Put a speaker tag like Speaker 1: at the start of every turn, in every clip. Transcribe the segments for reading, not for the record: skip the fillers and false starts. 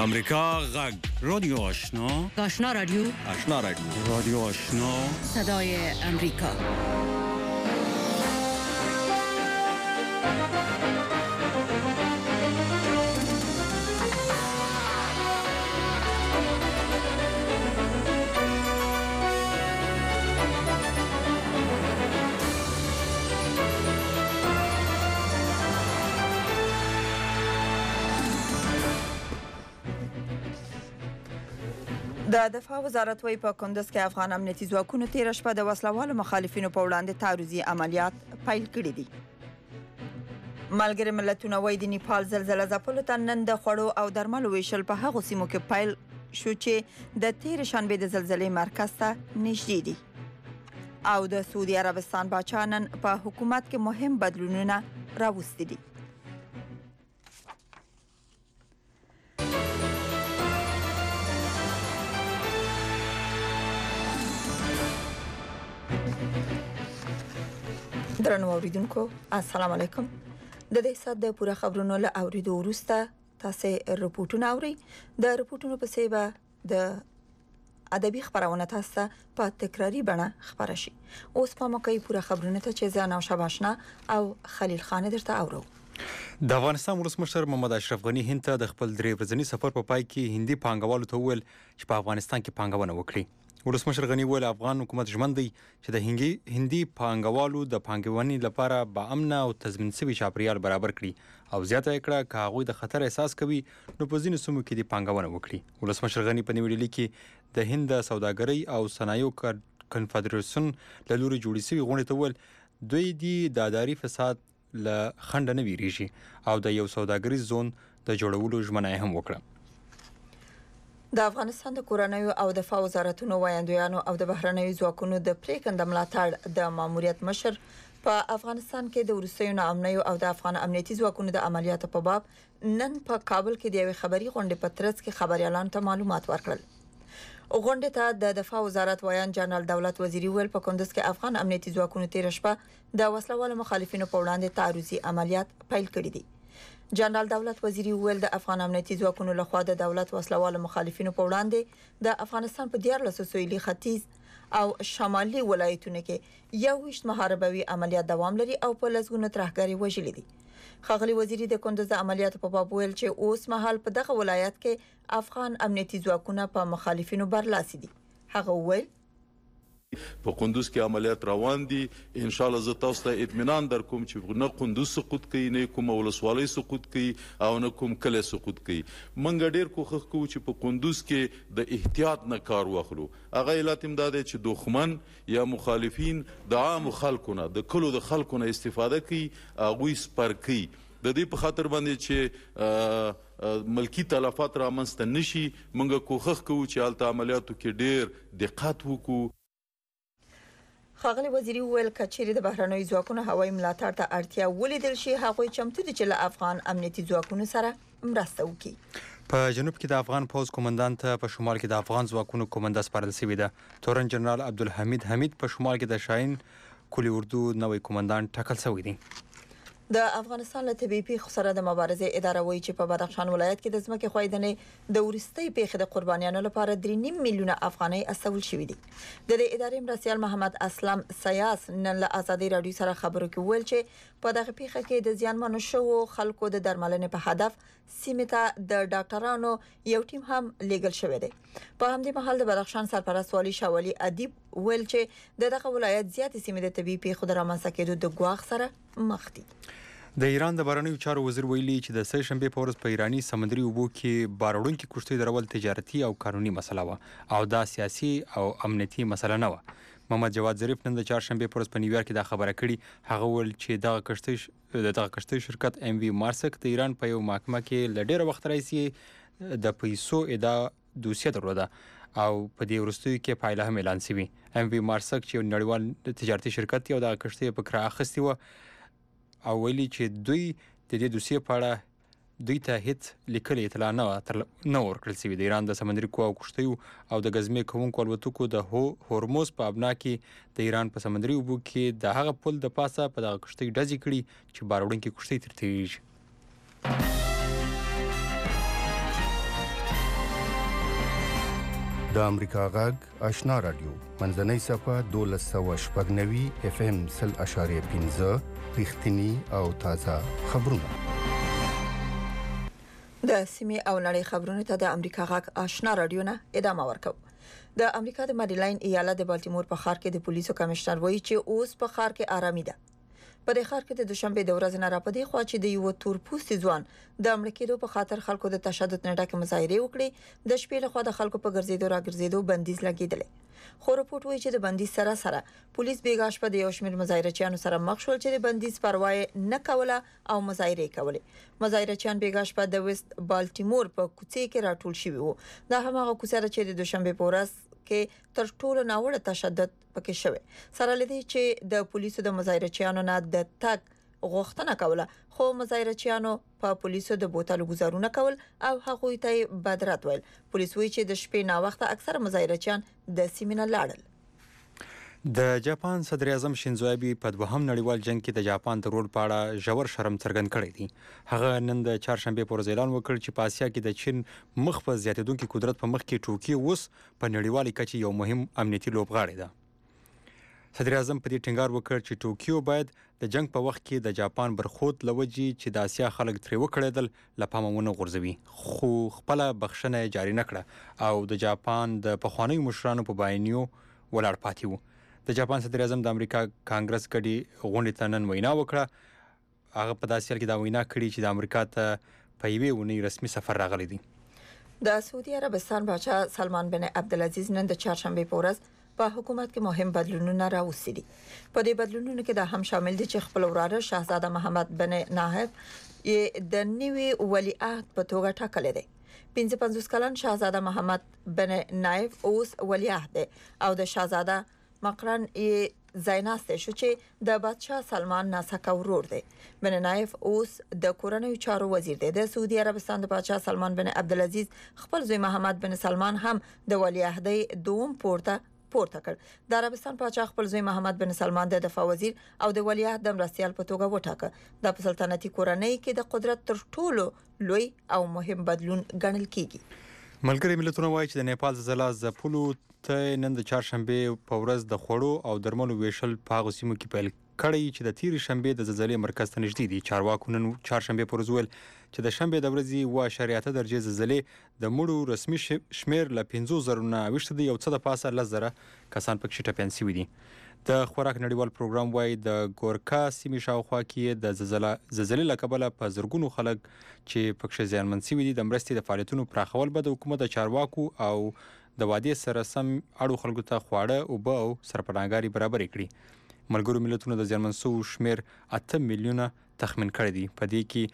Speaker 1: امریکا غږ رادیو آشنا
Speaker 2: رادیو
Speaker 1: رادیو آشنا
Speaker 2: صدای امریکا.
Speaker 3: د دفاع وزارت وايي په کندز کې افغان امنیتي ځواکونو تېره شپه د وسلوالو مخالفینو په وړاندې تعرضي عملیات پیل کړي دي. ملګري ملتونه وايي د نیپال زلزله ځپلو ته نن د خوړو او درملو ویشل په هغو سیمو کې پیل شو چې د تېرې شنبې د زلزلې مرکز ته نږدې دي. او د سعودي عربستان باچا نن په حکومت کې مهم بدلونونه راوستي دي. درنو اوریدونکو السلام علیکم. د دې سات د پوره خبرونو له اوریدو وروسته تاسو رپورټونه اورئ. د رپورټونو په څیر به د ادبي خبرونه تاسو په تکراری بڼه خبره شي. اوس په موقعي پوره خبرونه ته چې زه نو شباشنا او خلیل خان درته اورو.
Speaker 4: د افغانستان ولسمشر محمد اشرف غنی هند ته د خپل درې ورځني سفر په پای کې هندي پانګوالو ته وویل چې په افغانستان کې پانګونه وکړي. ولسمشر غنی ویل افغان حکومت ژمن دی چې د هندي پانګوالو د پانګونې لپاره باامنه او تضمین شوی چاپیریال برابر کړي او زیاته کړه که هغوی د خطر احساس کوي نو په ځینو سیمو کې د پانګونه وکړي. ولسمشر غنی په نیولې کې د هند سوداګرۍ او صنایعو کنفدراسیون له لوري جوړې شوې غونډې ته ویل دوی د اداري فساد له خنډ نه ویریږي او د یو سوداګریز زون د جوړولو ژمنه هم وکړه.
Speaker 3: د افغانستان د کورنیو او دفاع وزارتونو وایندویانو او د بهرنیو ځواکونو د پریکنده ملاتړ د ماموریت مشر په افغانستان کې د وروستیو ناامنیو او د افغان امنیتي ځواکونو د عملیاتو په باب نن په کابل کې د یوې خبري غونډې په ترڅ کې خبريالانو ته معلومات ورکړل. غونډې ته د دفاع وزارت وایان جنرال دولت وزیری ویل په کندز کې افغان امنیتي ځواکونو تېره شپه د وسلوالو مخالفینو په وړاندې تعرضي عملیات پیل کړي دي. جنرال دولت وزیری ویل د افغان امنیتي ځواکونو لخوا د دولت وسلوالو مخالفینو په وړاندې د افغانستان په 14 سویلي ختیځ او شمالي ولایتونو کې یو وشت محاربوي عملیات دوام لري او په لسګونو ترهګري وژلي دي. ښاغلي وزیری د کندز د عملیاتو په باب ویل چې اوس مهال په دغه ولایت کې افغان امنیتي ځواکونه په مخالفینو برلاسي دي. هغه ویل
Speaker 5: په قندوز کې عملیات روان دي. ان شاء الله زه تاسو ته اطمینان درکوم چې نه قندوز سقوط کوي نه کوم ولسوالۍ سقوط کوي او نه کوم کلی سقوط کوي. منګ ډیر کوښښ کوو چې په قندوز کې د احتیاط نه کار واخلو. هغه علت امداد چې دښمن یا مخالفین د عام خلکو نه د کلو د خلکو نه استفاده کوي هغوی سپر کوي. د دې په خاطر باندې چې ملکی تلفات رامنځته نشي منګ کوښښ کوو چې هلته عملیاتو کې ډیر دقت وکړو.
Speaker 3: ښاغلي وزیری ویل کچېرې د بهرنیو ځواکونو هوایي ملاتړ ته اړتیا ولیدل شي هغوی چمتو دي چې له افغان امنیتي ځواکونو سره مرسته وکړي.
Speaker 4: په جنوب کې د افغان پوز کمانډانت ته په شمال کې د افغان ځواکونو کمانډه سپارل شوې ده. تورن جنرال عبدالحمید حمید په شمال کې د شاهین کلی اردو نوی کمانډانت ټاکل شوی دی.
Speaker 3: د افغانستان له طبي پیښو سره د مبارزې اداره وایي چې په بدخشان ولایت کې د ځمکې ښویدنې د وروستۍ پیښې د قربانیانو لپاره 3.5 میلیونه افغانۍ استول شوې دي. د دې ادارې مرستیال محمد اسلم سیاس نن له ازادي رادیو سره خبرو کې ویل چې په دغه پیښه کې د زیانمنو شوو خلکو د درملنې په هدف سیمې ته د ډاکټرانو یو ټیم هم لیږل شوی دی. په همدې مهال د بدخشان سرپرست والي شاولي ادیب ویل چې دغه ولایت زیاتې سیمې د طبي پیښو د رامنځته کېدو د ګواښ سره مخ دي.
Speaker 4: د ایران د بهرنیو چارو وزیر ویلي چې د سه شنبې په ورځ په ایرانی سمندري اوبو کې باروړونکي کشتۍ درول تجارتي او قانوني مسله وه او دا سیاسي او امنیتي مسله نه وه. محمد جواد ظریف نن د چهارشنبې په ورځ په نیویارک کې دا خبره کړې. هغه ویل چې دغه کشتۍ شرکت ام وی مارسک د ایران په یو محکمه کې له ډېره وخت راهیسې د پیسو ادعا دوسیه درلوده او په دې وروستیو کې پایله هم اعلان شوې. ام وی مارسک چې یو نړیوال تجارتي شرکت دی او دغه کشتۍ په کرایه اخیستې وه او ویلي چې دوی د دې دوسیې په اړه دوی ته هیڅ لیکلې اطلاع نه ورکړل شوې. د ایران د سمندري قواو کشتیو او د ګزمې کوونکو الوتکو د هورموز په ابنا کې د ایران په سمندري اوبو کې د هغه پل د پاسه په دغه کشتۍ ډزې کړي چې باروړونکي کشتۍ ترې تېرېږي.
Speaker 6: د امریکا غږ آشنا رادیو منځنۍ صفه 1290 اف ام 0.15 رښتینی او تازه خبرونه.
Speaker 3: د سیمې او نړۍ خبرونه ته د امریکا غږ آشنا رادیو نه ادامه ورکوي. د امریکا د مریلین ایالت د بالټیمور په ښار کې د پولیسو کمشنر وایي چې اوس په ښار کې آرامي ده. په دې ښار کې د دوشنبه د ورځې نه راپدې خو چې د یو تور پوستي ځوان د امړ کېدو په خاطر خلکو د تشدد نه ډکه مظاهره وکړي. د شپې له خوا د خلکو په ګرځېدو راګرځېدو بندیز لګیدل. خو رپورټ وایي چې د بندیز سره پولیس بیګاش په د یو شمېر مظاهرچیانو سره مخ شول چې د بندیز پروا نه کوله او مظاهره کولې. مظاهرچیان بیګاش په د ویست بالټیمور په کوڅې کې راټول شوي وو. دا همغه کوڅه چې د دوشنبه په ورځ کې تر ټولو ناوړه تشدد پکې شوی. سره لدی چې د پولیسو د مظاهرچیانو نه د تک غوښتنه کوله، خو مظاهرچیانو په پولیسو د بوتلو گزارونه کول او هغه ته بدرات ویل. پولیس وایي چې د شپې نا وخت اکثر مظاهرچیان د سیمې نه لاړل.
Speaker 4: د جاپان صدر اعظم شینزو ابي په دوهم نړیوال جنگ کې د جاپان د رول په اړه ژور شرم څرګند کړی دی. هغه نن د چهارشنبه پر ورځ اعلان وکړ چې په اسیا کې د چین مخ په زیاتېدونکو قدرت په مخ کې ټوکیو اوس په نړیوالي کچې یو مهم امنیتي لوبغاړی ده. صدر اعظم په دې ټینګار وکړ چې ټوکیو باید د جنگ په وخت کې د جاپان برخود لوجي چې د اسیا خلک ترې وکړېدل لپاره مونږ غورځوي، خو خپل بخښنه جاری نکړه او د جاپان د پخوانیو مشرانو په باینیو ولاړ پاتې وو. د جاپان صدر اعظم د امریکا کانګرس کډي غونډې ته نن وینا وکړه. هغه په داسې حال کې دا وینا کړې چې د امریکا ته په یوې اونۍ رسمي سفر راغلی دی.
Speaker 3: د سعودي عربستان بادشاه سلمان بن عبدالعزیز نن د چهارشنبه په ورځ په حکومت کې مهم بدلونونه راوستي. په دې بدلونونو کې دا هم شامل دي چې خپل وراره شاهزاده محمد بن نایف د نوي ولیعهد په توګه ټاکل دي. 55 کلن شاهزاده محمد بن نایف اوس ولیعهد دی او د شاهزاده مقرن زایناسته شو چې د بادشاه سلمان ناسکه ورور دی. بن نایف اوس د کورنیو چارو وزیر دی. د سعودي عربستان د بادشاه سلمان بن عبدالعزیز خپل زوی محمد بن سلمان هم د ولیعهدۍ دوم پورته کړ. د عربستان پاچا خپل زوی محمد بن سلمان د دفاع وزیر او د ولیعهد د مرستیال په توګه وټاکه. د سلطنتي کورنۍ کې د قدرت تر ټولو لوی او مهم بدلون ګڼل کیږي.
Speaker 4: ملګری ملتونه وایي چې د نیپال زلزلہ ځپلو ته نن د چهارشنبه په ورځ د خوړو او درملو ویشل په هغو سیمو کې پیل کړی چې د تیرې شنبه د زلزلې مرکز ته نږدې دي. چارواکو نن چهارشنبه پر ورځ ویل چې د شنبه د ورځې 1.8 درجه زلزلې د مړو رسمي شمیر له 50,000 نه اوښته دی. یو څه د پاسه 10,000 کسان پکې ټپيان شوي دي. د خوراک نړیوال پروګرام وایي د ګورکا سیمې شاوخوا کې د زلزلې له کبله په زرګونو خلک چې پکې زیانمن شوي دي د مرستې د فعالیتونو پراخول به د حکومت د چارواکو او د وادي سره سم اړو خلکو ته خواړه او به او سرپناهګاري برابر کړي. ملګرو ملتونو د زیانمن شو شمیر 8 میلیونه تخمین کړی دی. په دې کې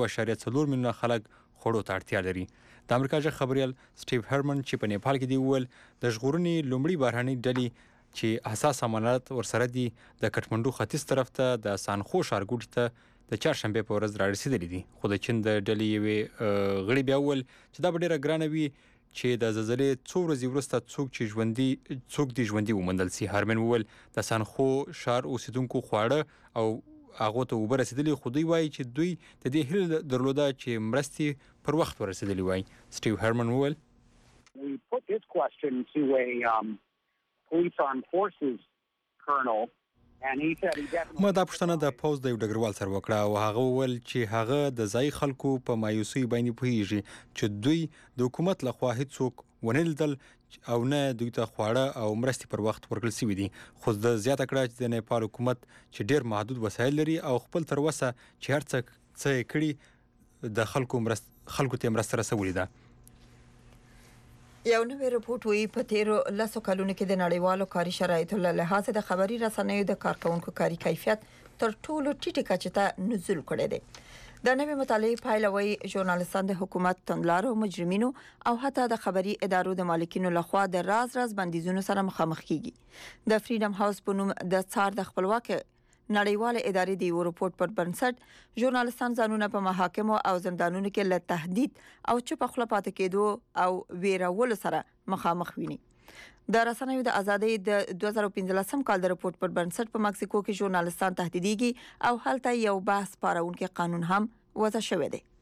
Speaker 4: 1.4 میلیونه خلک خوړو ته اړتیا لري. د امریکا ژغ خبريال سټیو هرمن چې په نیپال کې دی وویل د ژغورنې لومړی بهراني ډلې چې حساس امانات ورسره دي د کټمنډو ختیځ طرف ته د سانخو ښارګوټي ته د چهارشنبه په ورځ رارسېدلې دي. خو د چین د ډلې یوې غړي بیا وویل چې دا به ډېره ګرانه وي چې د زلزلې څو ورځې وروسته څوک دي ژوندي وموندل شي. هرمن وویل د سانخو ښار اوسیدونکو خواړه او هغه ته اوبه رسیدلې، خو دوی وایي چې دوی د دې هیله درلوده چې مرستې پر وخت ورسېدلې وای. سټیو هرمن وویل
Speaker 7: We put this question to a police armed forces colonel and he said he definitely
Speaker 4: ما دا پوښتنه د پوز د یو ډګروال سره وکړه او هغه وویل چې هغه د ځای خلکو په مایوسۍ باندې پوهیږي چې دوی د حکومت لخوا هیڅوک ونه لیدل او نه دوی ته خواړه او مرستې پر وخت ورکړل شوي دي. خو د زیاته کړه چې د نیپال حکومت چې ډیر محدود وسایل لري او خپل تر وسه چې هر څه کړي د خلکو ته مرسته رسولې ده.
Speaker 3: یو نوی رپورټ وایي په تیرو 10 کلونو کې د نړیوالو کاري شرایطو له لحاظه د خبري رسنیو د کارکونکو کاري کیفیت تر ټولو ټیټه کچه ته نزول کړی دی. د نوې مطالعې پایله وایي ژورنالیستان د حکومت توندلارو مجرمینو او حتی د خبري ادارو د مالکینو لخوا د راز بندیزونو سره مخامخ کیږي. د فریډم هاوس په نوم د څار د خپلواک نړیواله ادارې د یو رپورټ پر بنسټ ژورنالیستان ځانونه په محاکمو او زندانونو کې له تهدید او چوپ خپل پاتې کېدو او ویرولو سره مخامخ ویني. د رسنیو د ازادۍ د 2015 کال د رپورټ پر بنسټ په مکسیکو کې ژورنالیستان تهدیدېږي او هلته یو بحث پارونکي قانون هم وضع شوی دی.